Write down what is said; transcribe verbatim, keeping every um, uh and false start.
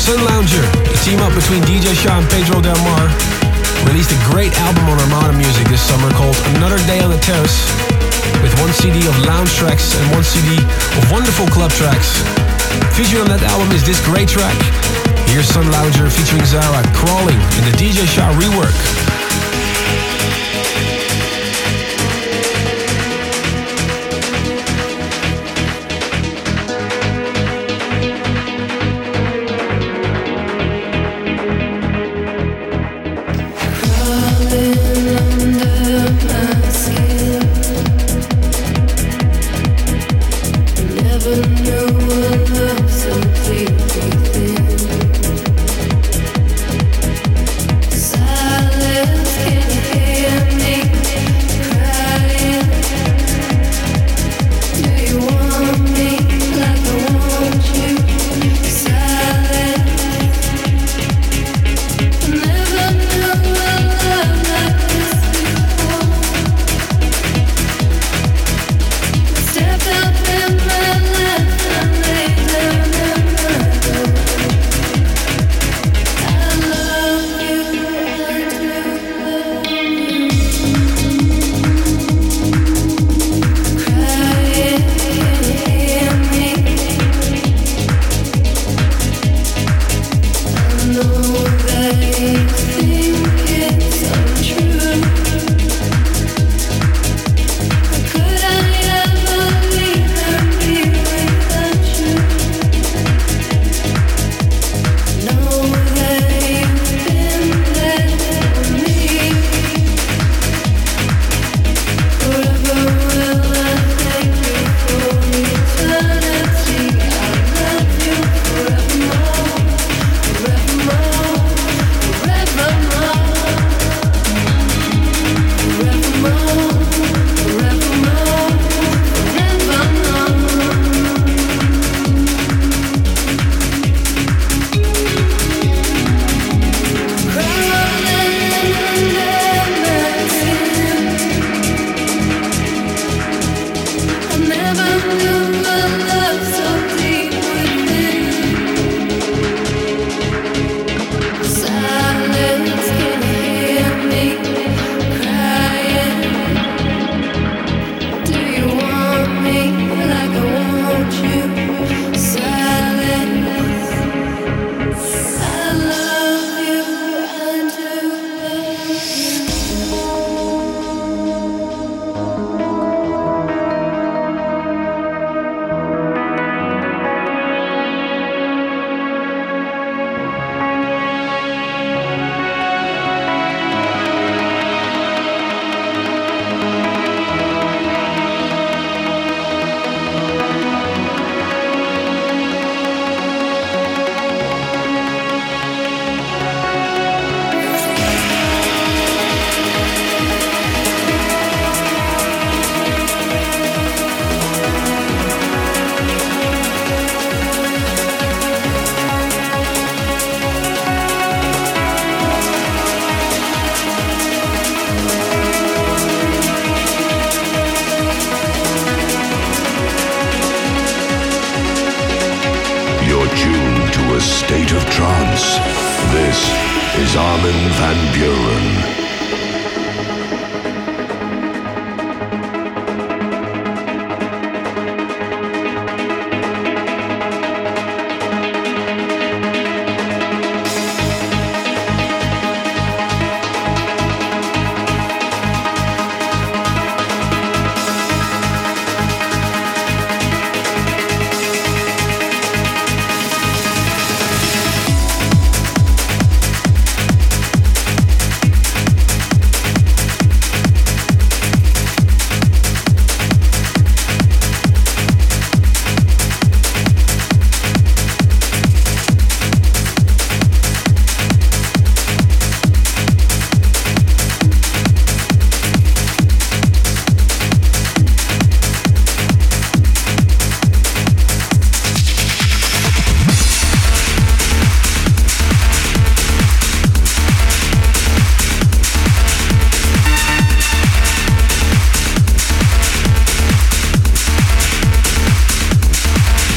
Sun Lounger, the team up between D J Shaw and Pedro Del Mar, released a great album on Armada Music this summer called Another Day on the Terrace, with one C D of lounge tracks and one C D of wonderful club tracks. Featured on that album is this great track. Here's Sun Lounger featuring Zara, Crawling, in the D J Shaw rework. State of trance. This is Armin van Buuren.